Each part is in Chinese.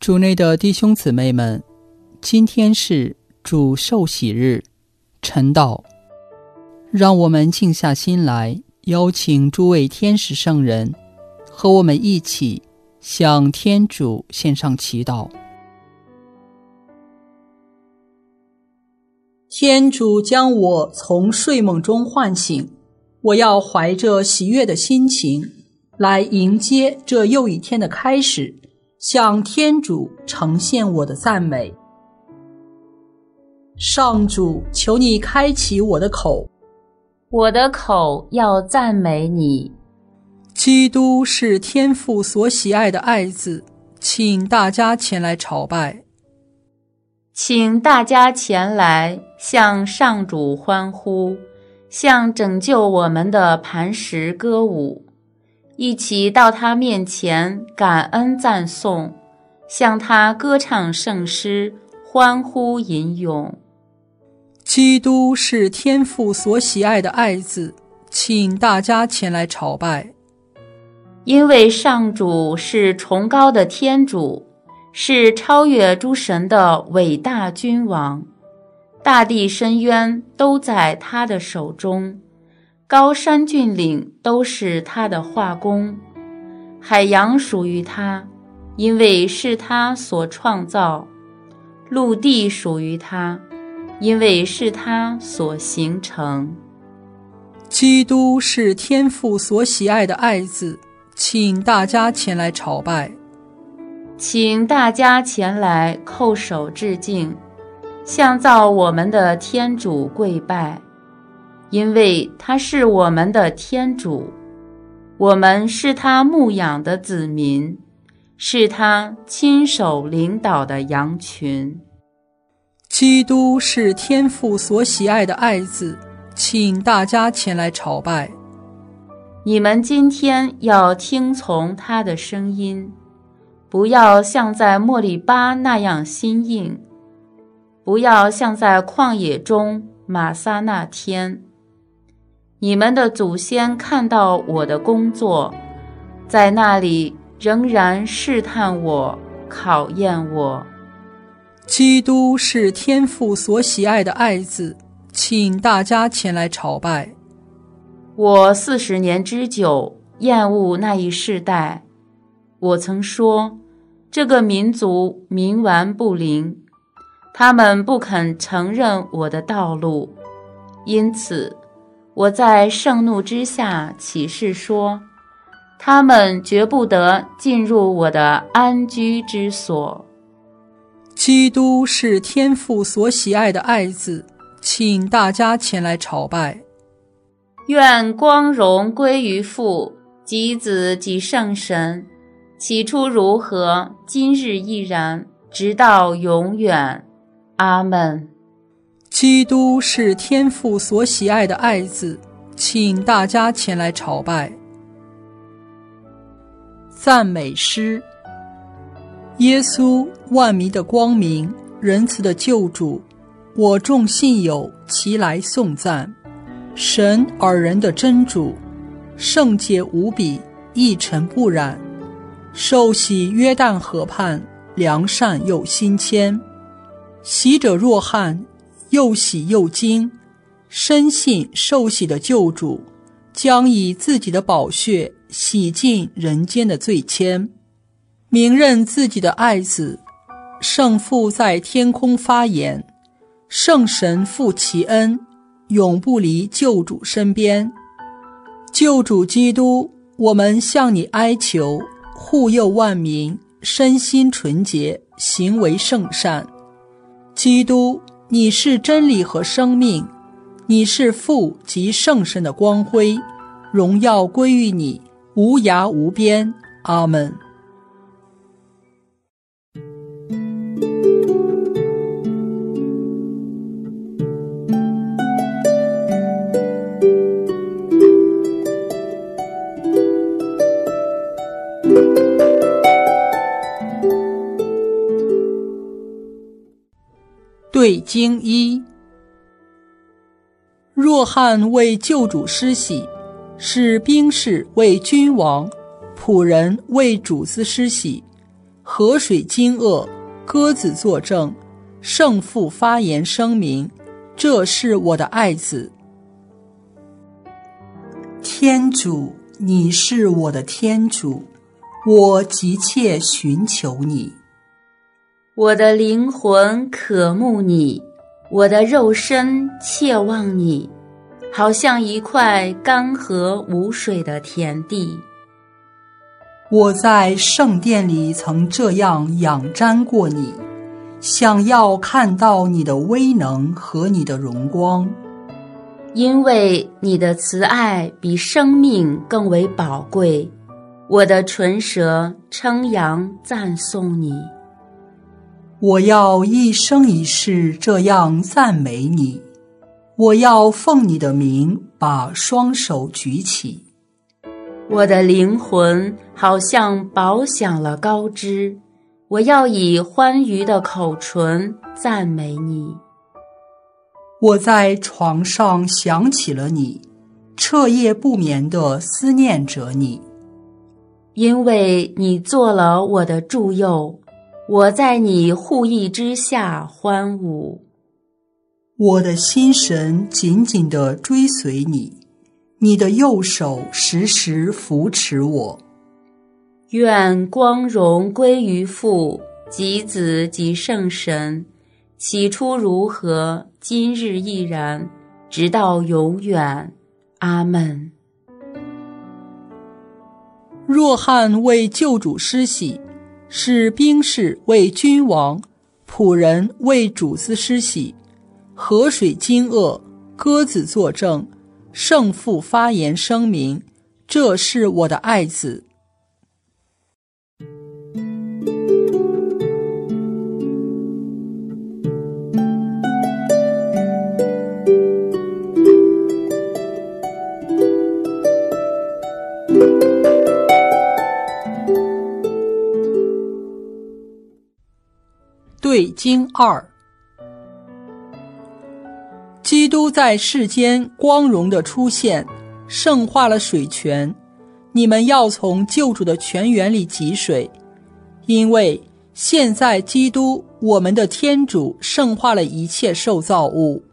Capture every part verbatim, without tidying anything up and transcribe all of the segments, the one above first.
主内的弟兄姊妹们，今天是主受洗日，晨祷。让我们静下心来，邀请诸位天使圣人和我们一起向天主献上祈祷。天主将我从睡梦中唤醒，我要怀着喜悦的心情来迎接这又一天的开始，向天主呈现我的赞美。上主，求你开启我的口， 我的口要赞美你。 基督是天父所喜爱的爱子，请大家前来朝拜。 请大家前来向上主欢呼，向拯救我们的磐石歌舞，一起到他面前感恩赞颂，向他歌唱圣诗，欢呼吟咏。 基督是天父所喜爱的爱子，请大家前来朝拜。 因为上主是崇高的天主，是超越诸神的伟大君王，大地深渊都在他的手中，高山峻岭都是他的画工，海洋属于他，因为是他所创造；陆地属于他，因为是他所形成。 基督是天父所喜爱的爱子，请大家前来朝拜。 请大家前来叩首致敬，向造我们的天主跪拜，因为他是我们的天主，我们是他牧养的子民，是他亲手领导的羊群。 基督是天父所喜爱的爱子，请大家前来朝拜。 你们今天要听从他的声音，不要像在莫利巴那样心硬，不要像在旷野中玛撒那天。你们的祖先看到我的工作，在那里仍然试探我，考验我。 基督是天父所喜爱的爱子，请大家前来朝拜。 我四十年之久厌恶那一世代，我曾说，这个民族冥顽不灵，他们不肯承认我的道路，因此我在盛怒之下起誓说，他们绝不得进入我的安居之所。 基督是天父所喜爱的爱子，请大家前来朝拜。 愿光荣归于父及子及圣神，起初如何，今日亦然，直到永远。阿们。 基督是天父所喜爱的爱子，请大家前来朝拜。赞美诗。耶稣，万民的光明，仁慈的救主，我众信友齐来颂赞。神而人的真主，圣洁无比，一尘不染，受洗约旦河畔，良善又新谦。洗者若翰，又喜又惊，深信受洗的救主将以自己的宝血洗净人间的罪愆，明认自己的爱子。圣父在天空发言，圣神负其恩，永不离救主身边。救主基督，我们向你哀求，护佑万民，身心纯洁，行为圣善。基督，你是真理和生命，你是父及圣神的光辉，荣耀归于你，无涯无边。阿们。对经一。若翰为救主施洗，使兵士为君王，仆人为主子施洗， 河水惊愕，鸽子作证，圣父发言声明，这是我的爱子。天主，你是我的天主，我急切寻求你。 我的灵魂渴慕你，我的肉身切望你，好像一块干涸无水的田地。 我在圣殿里曾这样仰瞻过你，想要看到你的威能和你的荣光。 因为你的慈爱比生命更为宝贵，我的唇舌称扬赞颂你。 我要一生一世这样赞美你，我要奉你的名把双手举起。 我的灵魂好像饱享了高枝，我要以欢愉的口唇赞美你。 我在床上想起了你，彻夜不眠地思念着你。 因为你做了我的助佑，我在你护翼之下欢舞。 我的心神紧紧地追随你，你的右手时时扶持我。 愿光荣归于父及子及圣神，起初如何，今日亦然，直到永远。阿们。 若翰为救主施洗，使兵士为君王，仆人为主子施洗，河水惊愕，鸽子作证，圣父发言声明，这是我的爱子。对经二，基督在世间光荣的出现，圣化了水泉。你们要从救主的泉源里汲水，因为现在基督我们的天主圣化了一切受造物。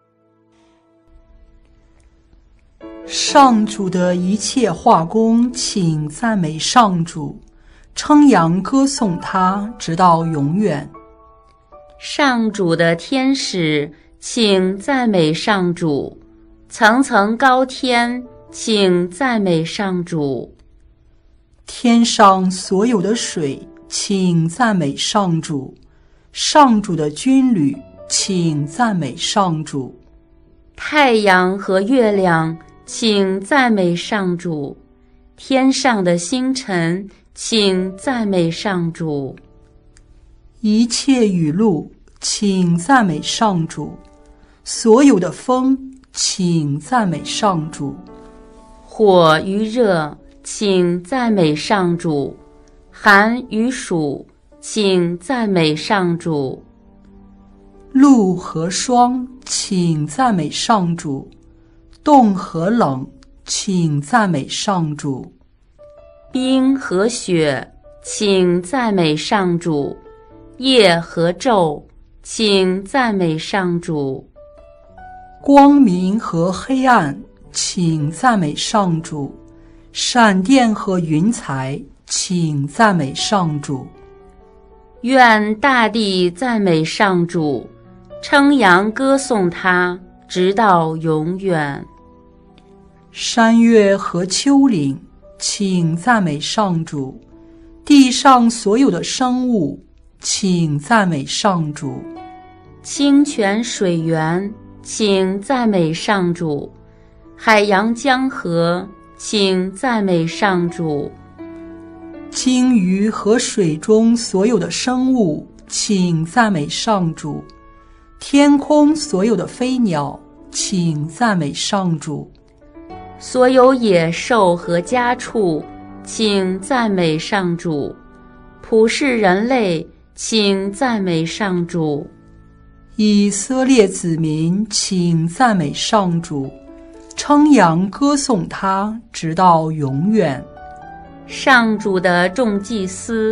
上主的一切化工，请赞美上主，称扬歌颂他，直到永远。 上主的天使，请赞美上主；层层高天，请赞美上主。 天上所有的水，请赞美上主；上主的军旅，请赞美上主。 太阳和月亮，请赞美上主；天上的星辰，请赞美上主。 一切雨露，请赞美上主；所有的风，请赞美上主。 火与热，请赞美上主；寒与暑，请赞美上主。 露和霜，请赞美上主；冻和冷，请赞美上主。 冰和雪，请赞美上主；夜和昼，请赞美上主。 光明和黑暗，请赞美上主；闪电和云彩，请赞美上主。 愿大地赞美上主，称扬歌颂他，直到永远。 山岳和丘陵，请赞美上主；地上所有的生物，请赞美上主。 清泉水源，请赞美上主；海洋江河，请赞美上主。 鲸鱼和水中所有的生物，请赞美上主；天空所有的飞鸟，请赞美上主。 所有野兽和家畜，请赞美上主；普世人类，请赞美上主。 以色列子民，请赞美上主，称扬歌颂他，直到永远。 上主的众祭司，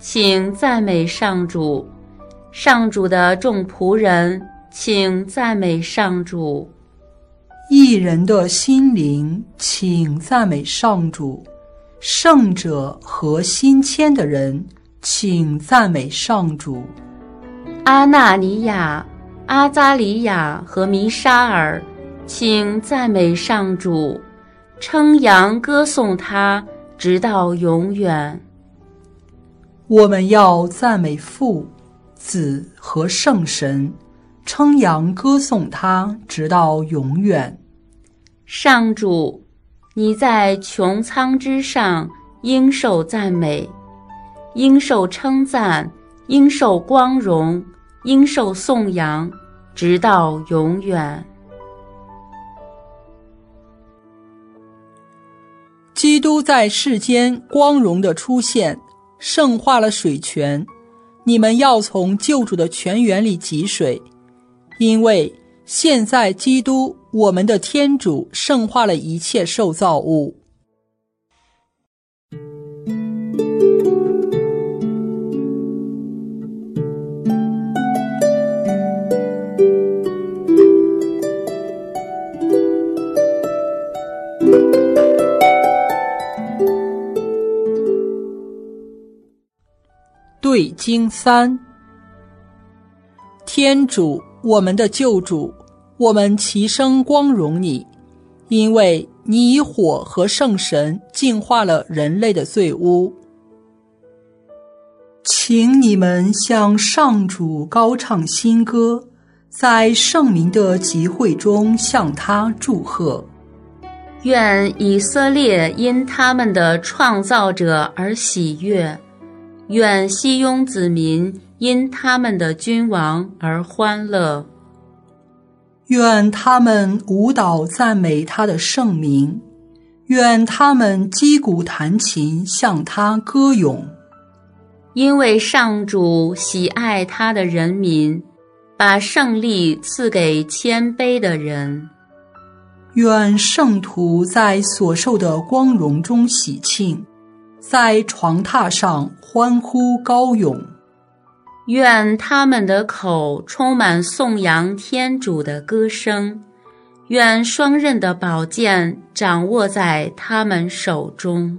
请赞美上主。上主的众仆人，请赞美上主。 义人的心灵，请赞美上主。圣者和心谦的人，请赞美上主。 阿纳尼亚、阿扎里亚和弥沙尔，请赞美上主，称扬歌颂他，直到永远。 我们要赞美父、子和圣神，称扬歌颂他，直到永远。 上主，你在穹苍之上，应受赞美，应受称赞，应受光荣，应受颂扬，直到永远。 基督在世间光荣的出现，圣化了水泉。你们要从救主的泉源里汲水，因为现在基督我们的天主圣化了一切受造物。对经三，天主，我们的救主，我们齐声光荣你，因为你以火和圣神净化了人类的罪污。请你们向上主高唱新歌，在圣民的集会中向他祝贺。 愿以色列因他们的创造者而喜悦，愿西雍子民因他们的君王而欢乐。 愿他们舞蹈赞美他的圣名，愿他们击鼓弹琴向他歌咏。 因为上主喜爱他的人民，把胜利赐给谦卑的人。 愿圣徒在所受的光荣中喜庆，在床榻上欢呼高咏。 愿他们的口充满颂扬天主的歌声，愿双刃的宝剑掌握在他们手中。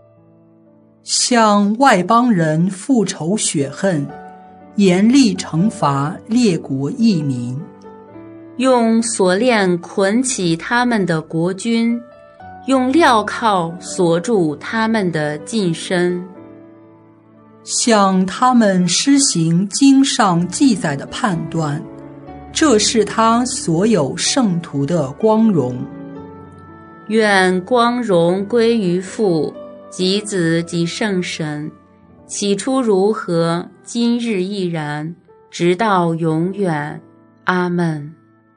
向外邦人复仇雪恨，严厉惩罚列国异民。 用锁链捆起他们的国君，用镣铐锁住他们的近身。 向他们施行经上记载的判断，这是他所有圣徒的光荣。 愿光荣归于父及子及圣神，起初如何，今日亦然，直到永远。阿们。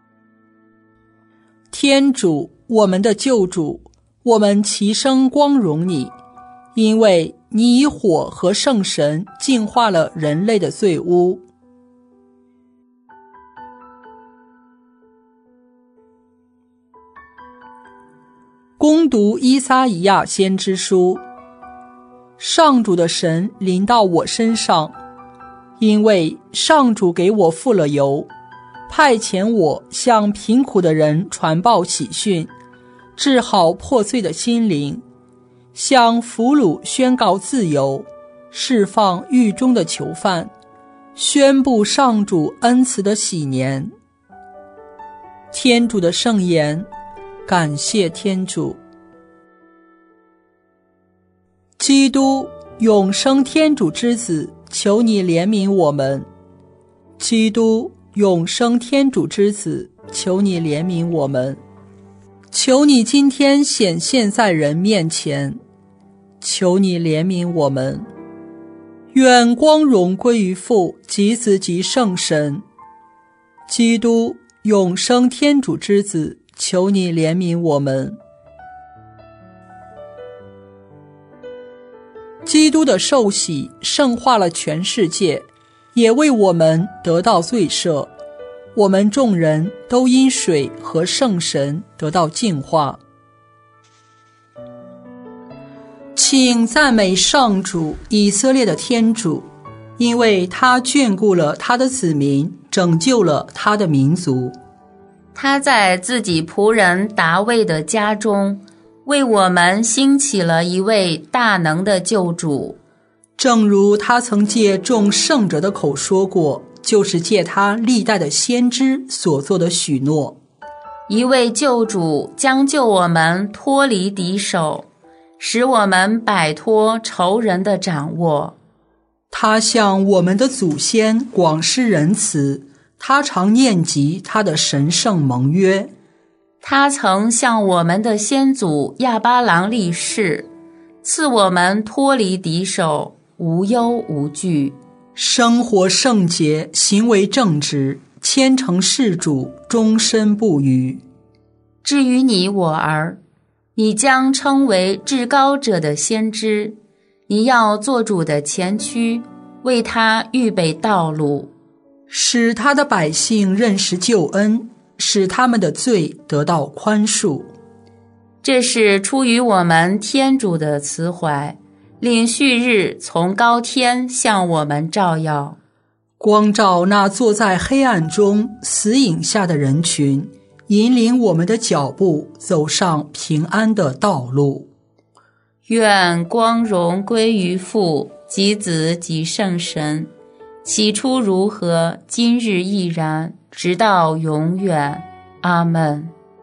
天主，我们的救主，我们齐声光荣你，因为你以火和圣神净化了人类的罪污。恭读依撒意亚先知书。上主的神临到我身上，因为上主给我付了油，派遣我向贫苦的人传报喜讯，治好破碎的心灵，向俘虏宣告自由，释放狱中的囚犯，宣布上主恩慈的喜年。天主的圣言，感谢天主。基督，永生天主之子，求你怜悯我们。基督，永生天主之子，求你怜悯我们。求你今天显现在人面前，求你怜悯我们。愿光荣归于父及子及圣神。基督，永生天主之子，求你怜悯我们。基督的受洗圣化了全世界，也为我们得到罪赦。我们众人都因水和圣神得到净化。 请赞美上主，以色列的天主，因为他眷顾了他的子民，拯救了他的民族。 他在自己仆人达味的家中，为我们兴起了一位大能的救主。 正如他曾借众圣者的口说过，就是借他历代的先知所做的许诺。 一位救主将救我们脱离敌手，使我们摆脱仇人的掌握。 他向我们的祖先广施仁慈，他常念及他的神圣盟约。 他曾向我们的先祖亚巴郎立誓，赐我们脱离敌手，无忧无惧， 生活圣洁，行为正直，虔诚事主，终身不渝。 至于你我儿，你将称为至高者的先知，你要做主的前驱，为他预备道路， 使他的百姓认识救恩，使他们的罪得到宽恕。 这是出于我们天主的慈怀，令旭日从高天向我们照耀， 光照那坐在黑暗中死影下的人群，引领我们的脚步走上平安的道路。 愿光荣归于父及子及圣神，起初如何，今日亦然，直到永远。阿们。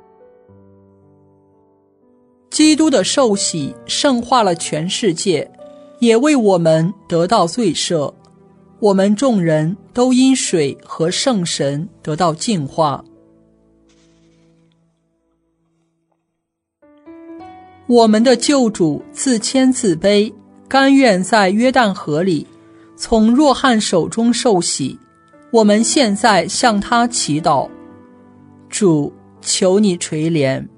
基督的受洗圣化了全世界，也为我们得到罪赦。我们众人都因水和圣神得到净化。我们的救主自谦自卑，甘愿在约旦河里从若翰手中受洗。我们现在向他祈祷，主，求你垂怜。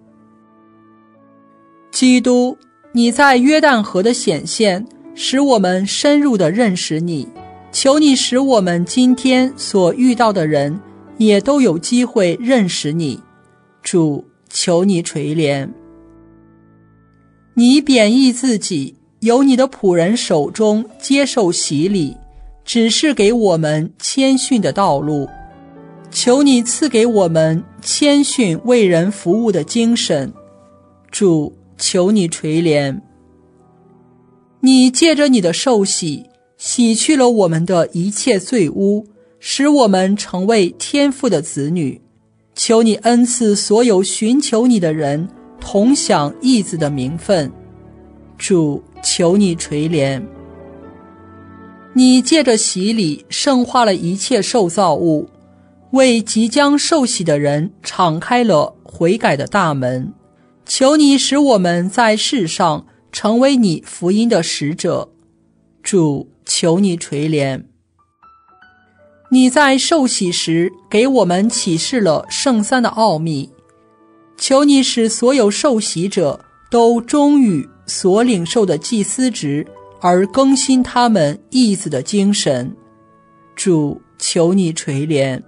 基督，你在约旦河的显现，使我们深入地认识你。求你使我们今天所遇到的人，也都有机会认识你。主，求你垂怜。你贬义自己，由你的仆人手中接受洗礼，指示给我们谦逊的道路。求你赐给我们谦逊为人服务的精神。主，求你垂怜。你借着你的受洗，洗去了我们的一切罪污，使我们成为天父的子女。求你恩赐所有寻求你的人同享义子的名分。主，求你垂怜。你借着洗礼圣化了一切受造物，为即将受洗的人敞开了悔改的大门。求你使我们在世上成为你福音的使者。主，求你垂怜。你在受洗时给我们启示了圣三的奥秘，求你使所有受洗者都忠于所领受的祭司职，而更新他们义子的精神。主，求你垂怜。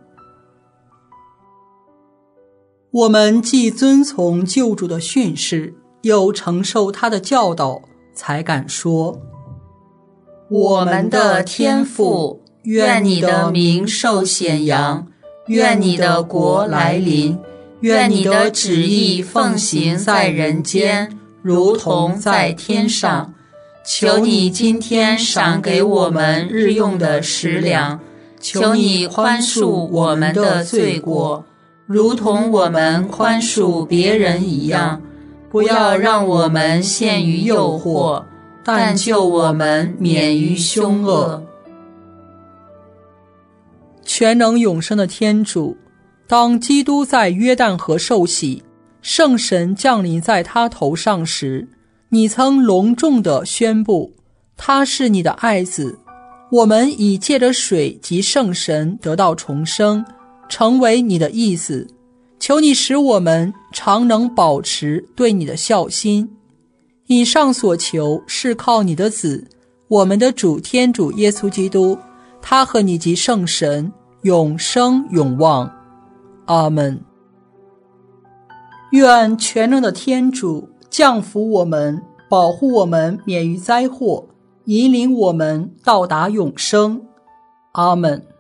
我们既遵从救主的训示，又承受他的教导，才敢说： 我们的天父，愿你的名受显扬，愿你的国来临，愿你的旨意奉行在人间，如同在天上。求你今天赏给我们日用的食粮，求你宽恕我们的罪过，如同我们宽恕别人一样，不要让我们陷于诱惑，但救我们免于凶恶。 全能永生的天主，当基督在约旦河受洗，圣神降临在他头上时，你曾隆重地宣布他是你的爱子。我们已借着水及圣神得到重生，成为你的义子。求你使我们常能保持对你的孝心。以上所求是靠你的子，我们的主天主耶稣基督，他和你及圣神永生永望。阿们。愿全能的天主降福我们， 保护我们免于灾祸，引领我们到达永生。阿们。